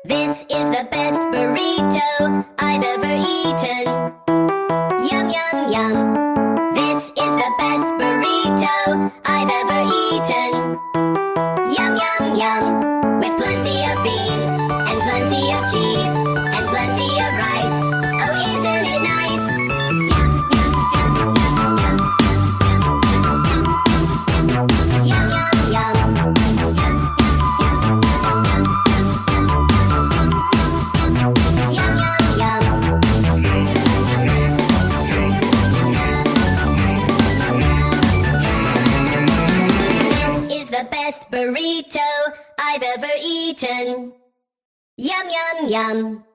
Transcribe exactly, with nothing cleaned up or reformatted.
This is the best burrito I've ever eaten. Yum, yum, yum. This is the best burrito I've ever eaten. Yum, yum, yum. With plenty of beans and plenty of cheese and plenty of rice. Oh, isn't it nice? Yum, yum, yum, yum, yum, yum, yum, yum, yum, yum. The best burrito I've ever eaten. Yum, yum, yum.